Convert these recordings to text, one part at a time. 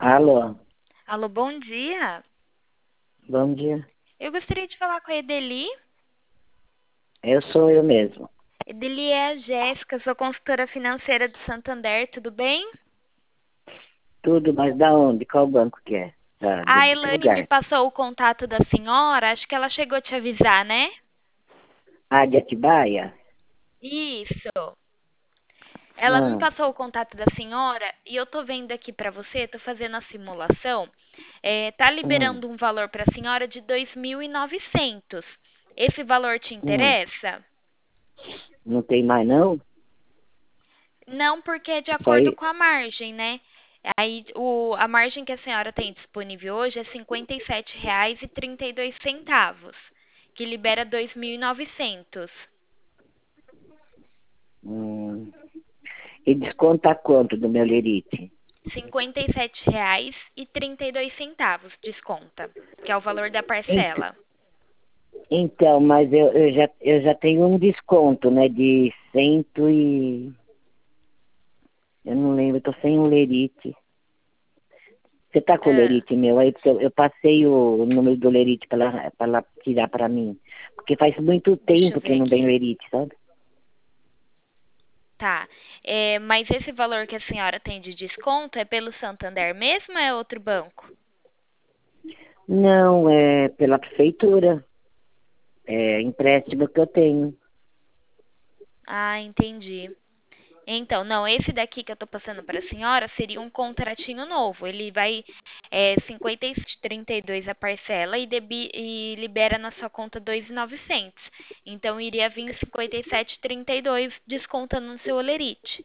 Alô, Alô, bom dia. bom dia. Eu gostaria de falar com a Edeli. Eu sou eu mesmo. Edeli é a Jéssica, sou consultora financeira do Santander, tudo bem? Tudo, mas da onde? Qual banco que é? A De que Elaine me lugar? passou o contato da senhora, acho que ela chegou a te avisar, né? Ah, de Atibaia? Isso. Ela me Ah, passou o contato da senhora e eu tô vendo aqui pra você, tô fazendo a simulação. Tá hum, liberando um valor pra senhora de 2.900. Esse valor te hum. interessa? Não tem mais não? Não, porque é de Isso acordo aí. com a margem, né? Aí a margem que a senhora tem disponível hoje é R$ 57,32, que libera 2.900. Hum. E desconta quanto do meu lerite? R$ 57,32 desconta, que é o valor da Ent- parcela. Então, mas eu já tenho um desconto, né, de cento e... Eu não lembro, eu tô sem um lerite. Você tá com o Ah, lerite meu aí? Porque eu passei o número do lerite para ela tirar para mim. Porque faz muito deixa eu tempo que ver não vem aqui. lerite, sabe? Tá. Mas esse valor que a senhora tem de desconto é pelo Santander mesmo ou é outro banco? Não, é pela prefeitura. É empréstimo que eu tenho. Ah, entendi. Então, não, esse daqui que eu tô passando para a senhora seria um contratinho novo. Ele vai 57,32 a parcela e libera na sua conta 2.900. Então iria vir 57,32 descontando no seu olerite.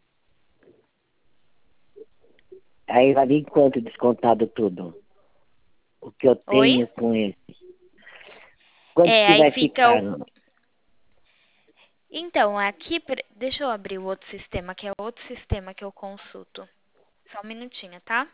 Aí vai vir quanto descontado tudo? O que eu Oi? tenho com esse. Quanto que Aí vai fica ficar? o. Então, aqui, deixa eu abrir o outro sistema, que é outro sistema que eu consulto. Só um minutinho, tá?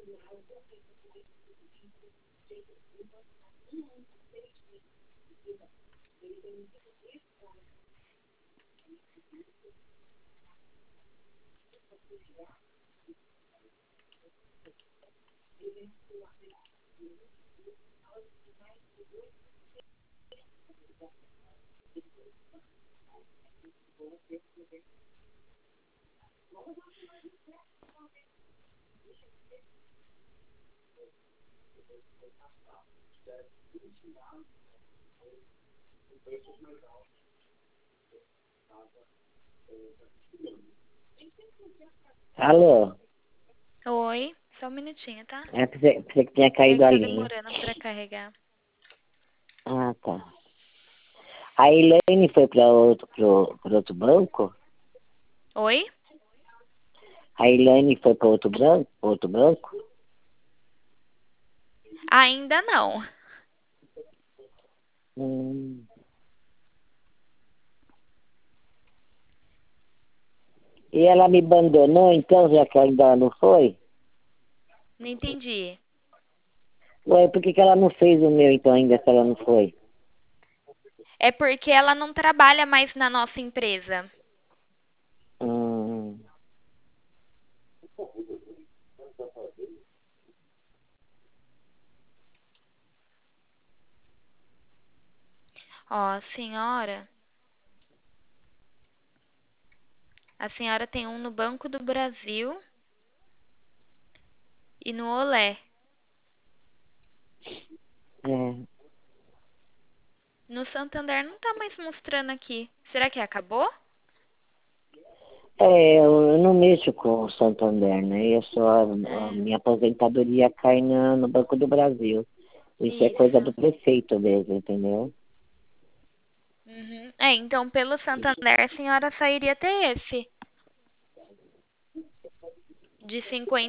Alô? Oi, só um minutinho, tá? Pensei que tinha É caído que a tá linha. demorando pra carregar. Ah, tá. A Elaine foi para outro banco? Oi? A Elaine foi para outro banco? Ainda não. Hum. E ela me abandonou, então, já que ainda não foi? Não entendi. Ué, por que ela não fez o meu, então, ainda se ela não foi? É porque ela não trabalha mais na nossa empresa. Hum. Ó, a senhora tem um no Banco do Brasil e no Olé. É. No Santander não tá mais mostrando aqui. Será que acabou? Eu não mexo com o Santander, né? A É, minha aposentadoria cai no Banco do Brasil. Isso é coisa isso. do prefeito mesmo, entendeu? Uhum. É, então pelo Santander a senhora só iria ter esse. De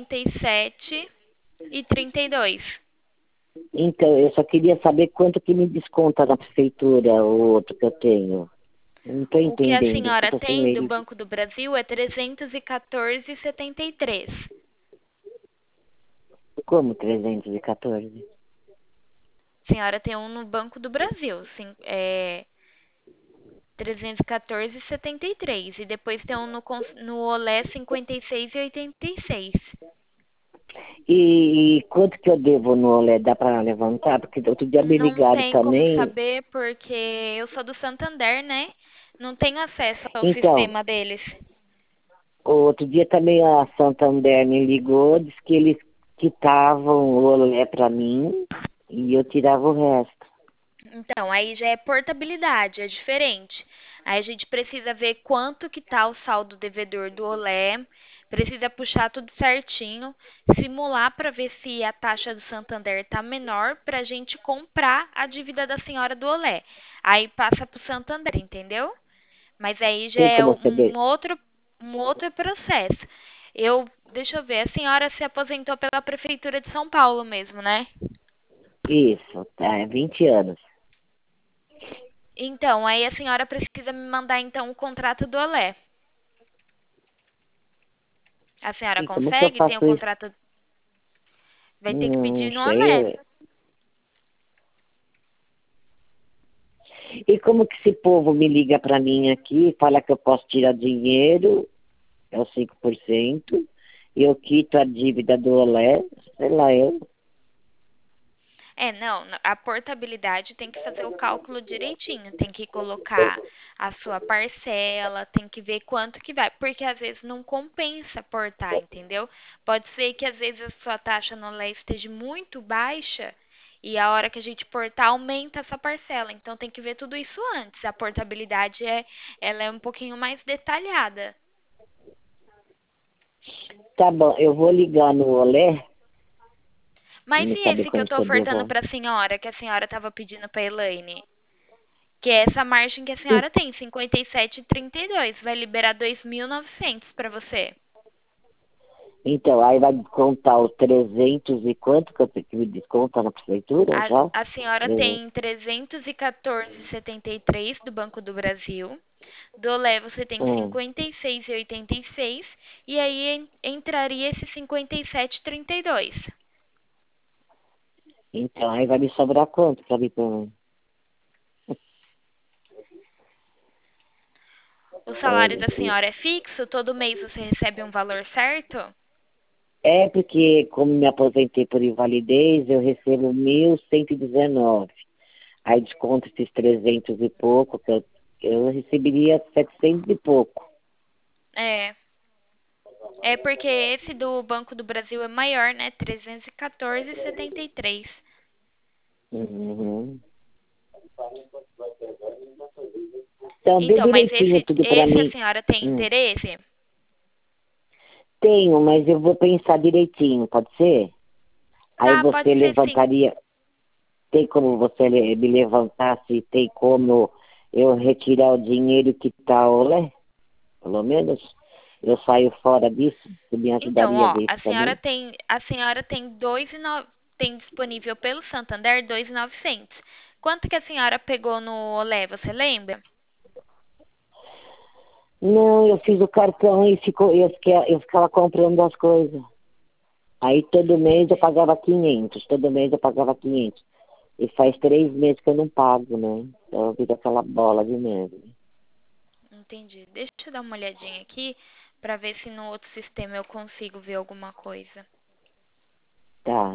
57,32. Então, eu só queria saber quanto que me desconta na prefeitura o outro que eu tenho. Eu não estou O que a entendendo, porque eu senhora estou sem tem do ele. Banco do Brasil é 314,73. Como 314? A senhora tem um no Banco do Brasil, é 314,73. E depois tem um no Olé 56,86. E quanto que eu devo no Olé? Dá para levantar? Porque outro dia me Não ligaram tem como também. saber porque eu sou do Santander, né? Não tenho acesso ao Então, sistema deles. outro dia também a Santander me ligou, disse que eles quitavam o Olé para mim e eu tirava o resto. Então, aí já é portabilidade, é diferente. Aí a gente precisa ver quanto que tá o saldo devedor do Olé, precisa puxar tudo certinho, simular para ver se a taxa do Santander tá menor para a gente comprar a dívida da senhora do Olé. Aí passa pro Santander, entendeu? Mas aí já Tem é como saber? um outro processo. Deixa eu ver, a senhora se aposentou pela Prefeitura de São Paulo mesmo, né? Isso, tá, 20 anos. Então, aí a senhora precisa me mandar então o contrato do Olé. A senhora E como que eu consegue? Tem o faço isso? contrato? Vai ter que Não pedir no sei. Olé. E como que esse povo me liga para mim aqui, fala que eu posso tirar dinheiro, é o 5%, e eu quito a dívida do Olé, sei lá, eu. É, não, a portabilidade tem que fazer o cálculo direitinho, tem que colocar a sua parcela, tem que ver quanto que vai, porque às vezes não compensa portar, entendeu? Pode ser que às vezes a sua taxa no Olé esteja muito baixa e a hora que a gente portar aumenta essa parcela, então tem que ver tudo isso antes. A portabilidade ela é um pouquinho mais detalhada. Tá bom, eu vou ligar no Olé, Mas e e saber esse que eu quanto tô que eu ofertando devo. pra senhora, que a senhora tava pedindo pra Elaine? Que é essa margem que a senhora tem, 57,32. Vai liberar 2.900 pra você. Então, aí vai descontar os 300 e quanto que eu tenho que me desconta na prefeitura já? A senhora 300. tem 314,73 do Banco do Brasil. Do Olé você tem Hum. 56,86 e aí entraria esse 57,32. Então, aí vai me sobrar quanto pra vir pra mim? O salário Olha, da senhora é fixo? Todo mês você recebe um valor certo? é porque, como me aposentei por invalidez, eu recebo 1.119. Aí desconto esses 300 e pouco, que eu receberia 700 e pouco. É. É porque esse do Banco do Brasil é maior, né? 314,73. Uhum. Então, dê Então, mas direitinho tudo pra esse a mim. senhora tem Hum. interesse? Tenho, mas eu vou pensar direitinho, pode ser? Aí Tá, pode você ser sim. levantaria, tem como você me levantar, se tem como eu retirar o dinheiro que tá, olé? Pelo menos eu saio fora disso, você me Então, ajudaria a ó, ver isso pra mim? a senhora tem tem disponível pelo Santander 2.900. Quanto que a senhora pegou no Olé, você lembra? Não, eu fiz o cartão e eu ficava comprando as coisas. Aí todo mês eu Entendi. pagava 500, todo mês eu pagava 500. E faz 3 meses que eu não pago, né? Então eu fiz aquela bola de neve. Entendi. Deixa eu dar uma olhadinha aqui pra ver se no outro sistema eu consigo ver alguma coisa. Tá.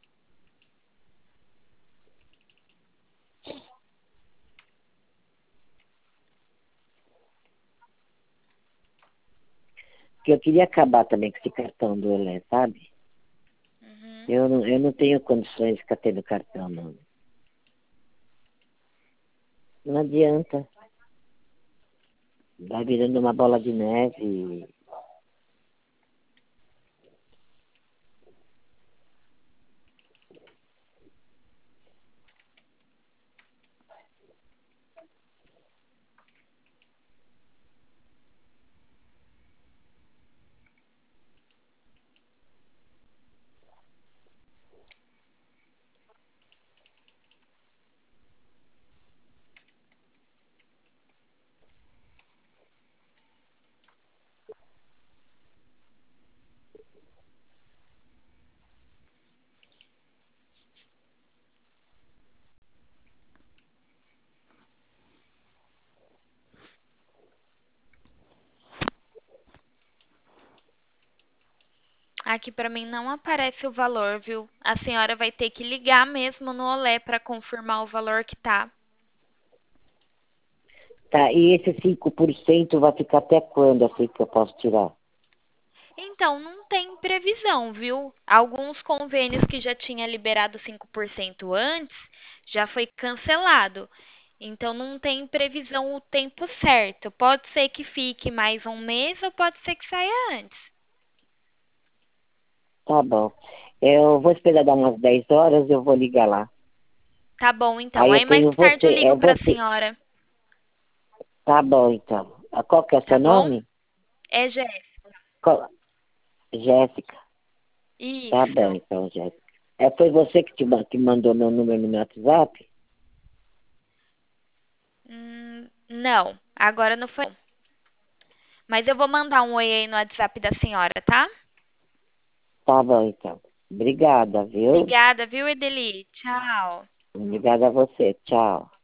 Porque eu queria acabar também com esse cartão do Elé, sabe? Uhum. Eu não tenho condições de ficar tendo cartão, não. Não adianta. Vai virando uma bola de neve. Aqui pra mim não aparece o valor, viu? A senhora vai ter que ligar mesmo no Olé pra confirmar o valor que tá. Tá, e esse 5% vai ficar até quando, assim, que eu posso tirar? Então, não tem previsão, viu? Alguns convênios que já tinha liberado 5% antes já foi cancelado. Então, não tem previsão o tempo certo. Pode ser que fique mais um mês ou pode ser que saia antes. Tá bom. Eu vou esperar dar umas 10 horas, eu vou ligar lá. Tá bom, então. Aí eu Aí mais tenho tarde você, eu ligo é pra você. senhora. Tá bom, então. Qual que é o Tá seu bom? nome? É, Jéssica. Jéssica. Tá bom, Isso. então, Jéssica. Foi você que mandou meu número no meu WhatsApp? Não, agora não foi. Mas eu vou mandar um oi aí no WhatsApp da senhora, tá? Tá bom, então. Obrigada, viu? Obrigada, viu, Edeli? Tchau. Obrigada a você. Tchau.